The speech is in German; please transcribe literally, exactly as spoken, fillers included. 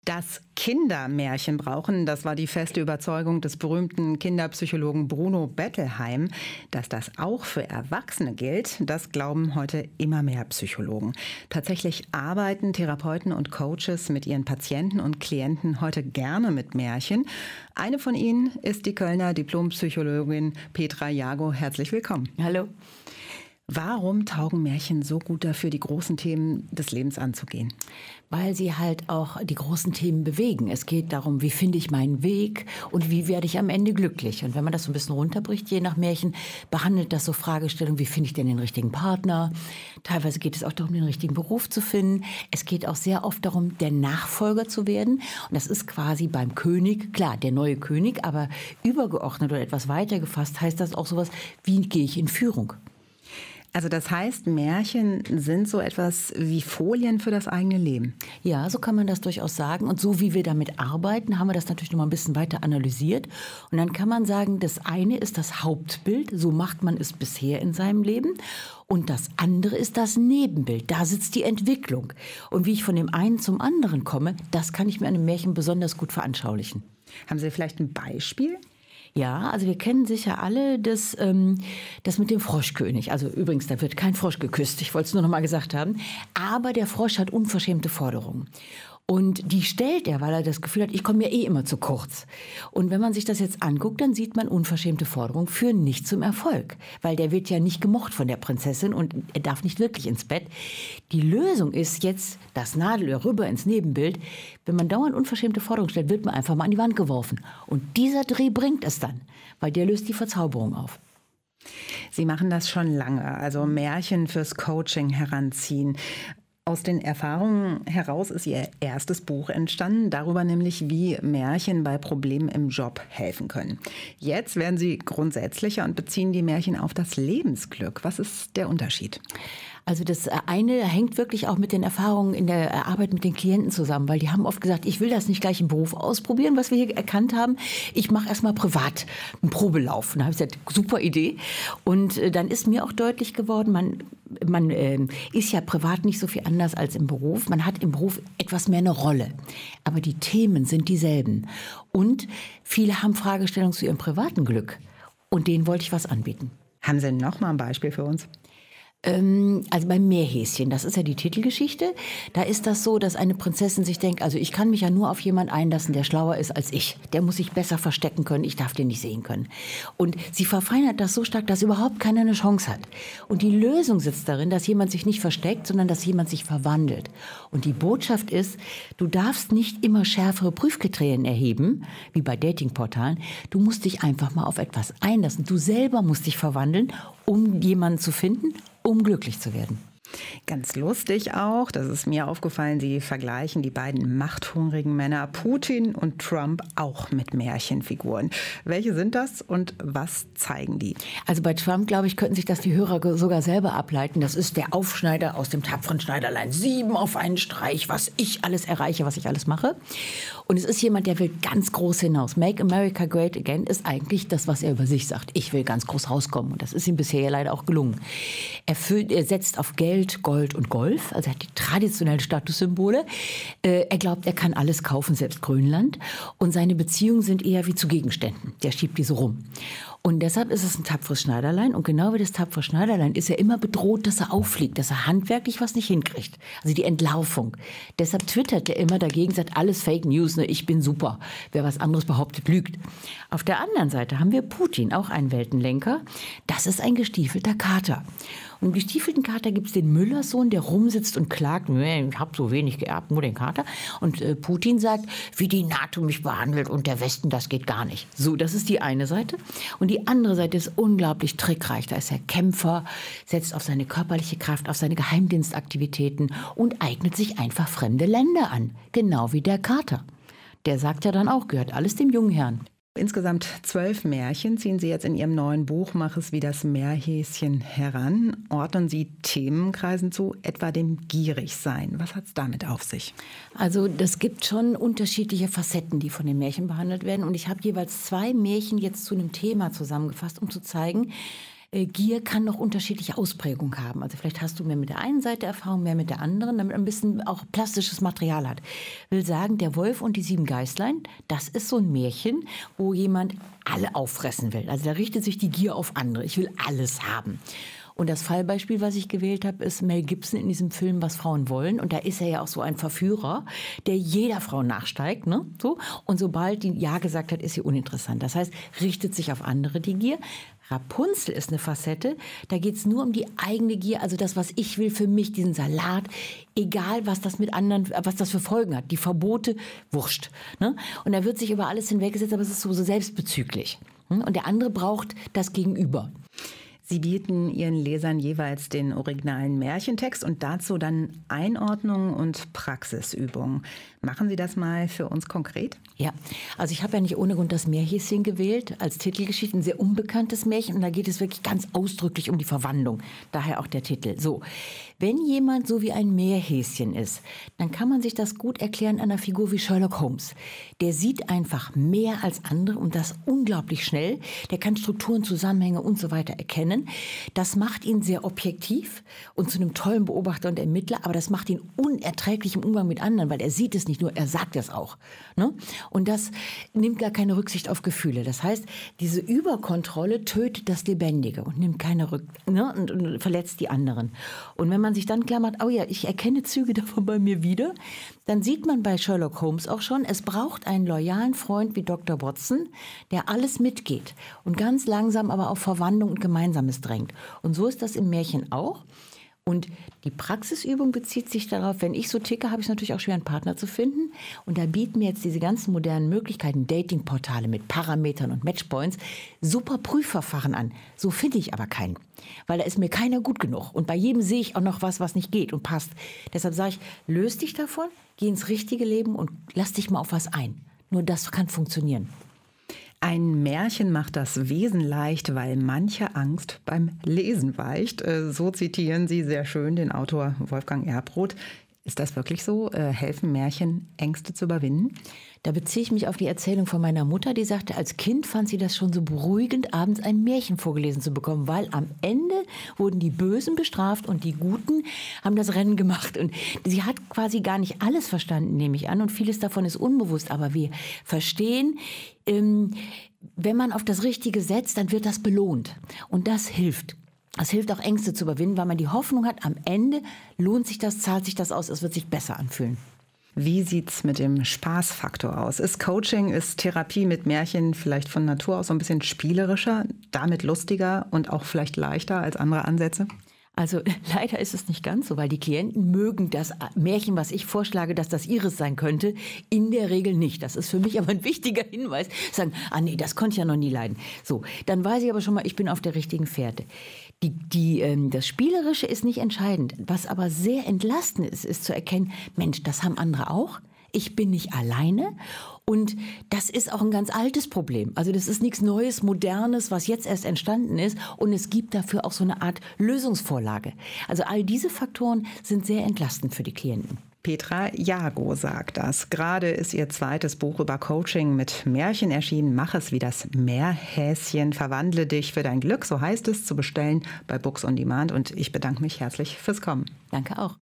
Dass Kinder Märchen brauchen, das war die feste Überzeugung des berühmten Kinderpsychologen Bruno Bettelheim. Dass das auch für Erwachsene gilt, das glauben heute immer mehr Psychologen. Tatsächlich arbeiten Therapeuten und Coaches mit ihren Patienten und Klienten heute gerne mit Märchen. Eine von ihnen ist die Kölner Diplompsychologin Petra Jago. Herzlich willkommen. Hallo. Warum taugen Märchen so gut dafür, die großen Themen des Lebens anzugehen? Weil sie halt auch die großen Themen bewegen. Es geht darum, wie finde ich meinen Weg und wie werde ich am Ende glücklich. Und wenn man das so ein bisschen runterbricht, je nach Märchen, behandelt das so Fragestellungen, wie finde ich denn den richtigen Partner? Teilweise geht es auch darum, den richtigen Beruf zu finden. Es geht auch sehr oft darum, der Nachfolger zu werden. Und das ist quasi beim König, klar, der neue König, aber übergeordnet oder etwas weiter gefasst heißt das auch sowas, wie gehe ich in Führung? Also das heißt, Märchen sind so etwas wie Folien für das eigene Leben. Ja, so kann man das durchaus sagen. Und so wie wir damit arbeiten, haben wir das natürlich noch mal ein bisschen weiter analysiert. Und dann kann man sagen, das eine ist das Hauptbild, so macht man es bisher in seinem Leben. Und das andere ist das Nebenbild, da sitzt die Entwicklung. Und wie ich von dem einen zum anderen komme, das kann ich mir an einem Märchen besonders gut veranschaulichen. Haben Sie vielleicht ein Beispiel? Ja, also wir kennen sicher alle das, ähm, das mit dem Froschkönig. Also übrigens, da wird kein Frosch geküsst, ich wollte es nur noch mal gesagt haben. Aber der Frosch hat unverschämte Forderungen. Und die stellt er, weil er das Gefühl hat, ich komme ja eh immer zu kurz. Und wenn man sich das jetzt anguckt, dann sieht man, unverschämte Forderungen führen nicht zum Erfolg. Weil der wird ja nicht gemocht von der Prinzessin und er darf nicht wirklich ins Bett. Die Lösung ist jetzt das Nadelöhr rüber ins Nebenbild. Wenn man dauernd unverschämte Forderungen stellt, wird man einfach mal an die Wand geworfen. Und dieser Dreh bringt es dann, weil der löst die Verzauberung auf. Sie machen das schon lange, also Märchen fürs Coaching heranziehen. Aus den Erfahrungen heraus ist Ihr erstes Buch entstanden, darüber nämlich, wie Märchen bei Problemen im Job helfen können. Jetzt werden Sie grundsätzlicher und beziehen die Märchen auf das Lebensglück. Was ist der Unterschied? Also das eine hängt wirklich auch mit den Erfahrungen in der Arbeit mit den Klienten zusammen, weil die haben oft gesagt, ich will das nicht gleich im Beruf ausprobieren, was wir hier erkannt haben. Ich mache erst mal privat einen Probelauf. Da habe ich gesagt, super Idee. Und dann ist mir auch deutlich geworden, man, man äh, ist ja privat nicht so viel anders als im Beruf. Man hat im Beruf etwas mehr eine Rolle. Aber die Themen sind dieselben. Und viele haben Fragestellungen zu ihrem privaten Glück. Und denen wollte ich was anbieten. Haben Sie noch mal ein Beispiel für uns? Also beim Meerhäschen, das ist ja die Titelgeschichte, da ist das so, dass eine Prinzessin sich denkt, also ich kann mich ja nur auf jemanden einlassen, der schlauer ist als ich. Der muss sich besser verstecken können, ich darf den nicht sehen können. Und sie verfeinert das so stark, dass überhaupt keiner eine Chance hat. Und die Lösung sitzt darin, dass jemand sich nicht versteckt, sondern dass jemand sich verwandelt. Und die Botschaft ist, du darfst nicht immer schärfere Prüfkriterien erheben, wie bei Datingportalen. Du musst dich einfach mal auf etwas einlassen. Du selber musst dich verwandeln, um jemanden zu finden, um glücklich zu werden. Ganz lustig auch, das ist mir aufgefallen, Sie vergleichen die beiden machthungrigen Männer Putin und Trump auch mit Märchenfiguren. Welche sind das und was zeigen die? Also bei Trump, glaube ich, könnten sich das die Hörer sogar selber ableiten. Das ist der Aufschneider aus dem tapferen Schneiderlein. Sieben auf einen Streich, was ich alles erreiche, was ich alles mache. Und es ist jemand, der will ganz groß hinaus. Make America Great Again ist eigentlich das, was er über sich sagt. Ich will ganz groß rauskommen. Und das ist ihm bisher ja leider auch gelungen. Er, füllt, er setzt auf Geld, Gold und Golf, also er hat die traditionellen Statussymbole. Äh, er glaubt, er kann alles kaufen, selbst Grönland. Und seine Beziehungen sind eher wie zu Gegenständen. Der schiebt die so rum. Und deshalb ist es ein tapferes Schneiderlein. Und genau wie das tapfere Schneiderlein ist er immer bedroht, dass er auffliegt, dass er handwerklich was nicht hinkriegt. Also die Entlarvung. Deshalb twittert er immer dagegen, sagt alles Fake News, ne, ich bin super. Wer was anderes behauptet, lügt. Auf der anderen Seite haben wir Putin, auch einen Weltenlenker. Das ist ein gestiefelter Kater. Und im gestiefelten Kater gibt es den Müllerssohn, der rumsitzt und klagt, ich habe so wenig geerbt, nur den Kater. Und äh, Putin sagt, wie die NATO mich behandelt und der Westen, das geht gar nicht. So, das ist die eine Seite. Und die andere Seite ist unglaublich trickreich. Da ist er Kämpfer, setzt auf seine körperliche Kraft, auf seine Geheimdienstaktivitäten und eignet sich einfach fremde Länder an. Genau wie der Kater. Der sagt ja dann auch, gehört alles dem jungen Herrn. Insgesamt zwölf Märchen ziehen Sie jetzt in Ihrem neuen Buch Mach es wie das Meerhäschen heran. Ordnen Sie Themenkreisen zu, etwa dem Gierigsein. Was hat es damit auf sich? Also das gibt schon unterschiedliche Facetten, die von den Märchen behandelt werden. Und ich habe jeweils zwei Märchen jetzt zu einem Thema zusammengefasst, um zu zeigen, Äh, Gier kann noch unterschiedliche Ausprägungen haben. Also vielleicht hast du mehr mit der einen Seite Erfahrung, mehr mit der anderen, damit man ein bisschen auch plastisches Material hat. Ich will sagen, der Wolf und die sieben Geißlein, das ist so ein Märchen, wo jemand alle auffressen will. Also da richtet sich die Gier auf andere. Ich will alles haben. Und das Fallbeispiel, was ich gewählt habe, ist Mel Gibson in diesem Film Was Frauen wollen. Und da ist er ja auch so ein Verführer, der jeder Frau nachsteigt. Ne? So. Und sobald die Ja gesagt hat, ist sie uninteressant. Das heißt, richtet sich auf andere die Gier. Rapunzel ist eine Facette, da geht es nur um die eigene Gier, also das, was ich will für mich, diesen Salat, egal was das mit anderen, was das für Folgen hat, die Verbote, wurscht. Ne? Und da wird sich über alles hinweggesetzt, aber es ist so, so selbstbezüglich. Und der andere braucht das Gegenüber. Sie bieten Ihren Lesern jeweils den originalen Märchentext und dazu dann Einordnung und Praxisübungen. Machen Sie das mal für uns konkret? Ja, also ich habe ja nicht ohne Grund das Meerhäschen gewählt als Titelgeschichte, ein sehr unbekanntes Märchen. Und da geht es wirklich ganz ausdrücklich um die Verwandlung. Daher auch der Titel. So, wenn jemand so wie ein Meerhäschen ist, dann kann man sich das gut erklären an einer Figur wie Sherlock Holmes. Der sieht einfach mehr als andere und das unglaublich schnell. Der kann Strukturen, Zusammenhänge und so weiter erkennen. Das macht ihn sehr objektiv und zu einem tollen Beobachter und Ermittler, aber das macht ihn unerträglich im Umgang mit anderen, weil er sieht es nicht nur, er sagt es auch. Ne? Und das nimmt gar keine Rücksicht auf Gefühle. Das heißt, diese Überkontrolle tötet das Lebendige und nimmt keine Rück ne? und, und verletzt die anderen. Und wenn man sich dann klar macht, oh ja, ich erkenne Züge davon bei mir wieder, dann sieht man bei Sherlock Holmes auch schon, es braucht einen loyalen Freund wie Doktor Watson, der alles mitgeht und ganz langsam aber auf Verwandlung und Gemeinsames drängt. Und so ist das im Märchen auch. Und die Praxisübung bezieht sich darauf, wenn ich so ticke, habe ich es natürlich auch schwer, einen Partner zu finden. Und da bieten mir jetzt diese ganzen modernen Möglichkeiten, Datingportale mit Parametern und Matchpoints, super Prüfverfahren an. So finde ich aber keinen, weil da ist mir keiner gut genug. Und bei jedem sehe ich auch noch was, was nicht geht und passt. Deshalb sage ich, löse dich davon, geh ins richtige Leben und lass dich mal auf was ein. Nur das kann funktionieren. Ein Märchen macht das Wesen leicht, weil manche Angst beim Lesen weicht. So zitieren Sie sehr schön den Autor Wolfgang Erbrot. Ist das wirklich so? Helfen Märchen, Ängste zu überwinden? Da beziehe ich mich auf die Erzählung von meiner Mutter, die sagte, als Kind fand sie das schon so beruhigend, abends ein Märchen vorgelesen zu bekommen, weil am Ende wurden die Bösen bestraft und die Guten haben das Rennen gemacht. Und sie hat quasi gar nicht alles verstanden, nehme ich an, und vieles davon ist unbewusst. Aber wir verstehen, ähm, wenn man auf das Richtige setzt, dann wird das belohnt. Und das hilft. Es hilft auch, Ängste zu überwinden, weil man die Hoffnung hat, am Ende lohnt sich das, zahlt sich das aus, es wird sich besser anfühlen. Wie sieht's mit dem Spaßfaktor aus? Ist Coaching, ist Therapie mit Märchen vielleicht von Natur aus so ein bisschen spielerischer, damit lustiger und auch vielleicht leichter als andere Ansätze? Also leider ist es nicht ganz so, weil die Klienten mögen das Märchen, was ich vorschlage, dass das ihres sein könnte, in der Regel nicht. Das ist für mich aber ein wichtiger Hinweis. Sagen, ah nee, das konnte ich ja noch nie leiden. So, dann weiß ich aber schon mal, ich bin auf der richtigen Fährte. Die, die, ähm, das Spielerische ist nicht entscheidend. Was aber sehr entlastend ist, ist zu erkennen, Mensch, das haben andere auch. Ich bin nicht alleine und das ist auch ein ganz altes Problem. Also das ist nichts Neues, Modernes, was jetzt erst entstanden ist und es gibt dafür auch so eine Art Lösungsvorlage. Also all diese Faktoren sind sehr entlastend für die Klienten. Petra Jago sagt das. Gerade ist ihr zweites Buch über Coaching mit Märchen erschienen. Mach es wie das Meerhäschen, verwandle dich für dein Glück. So heißt es, zu bestellen bei Books on Demand. Und ich bedanke mich herzlich fürs Kommen. Danke auch.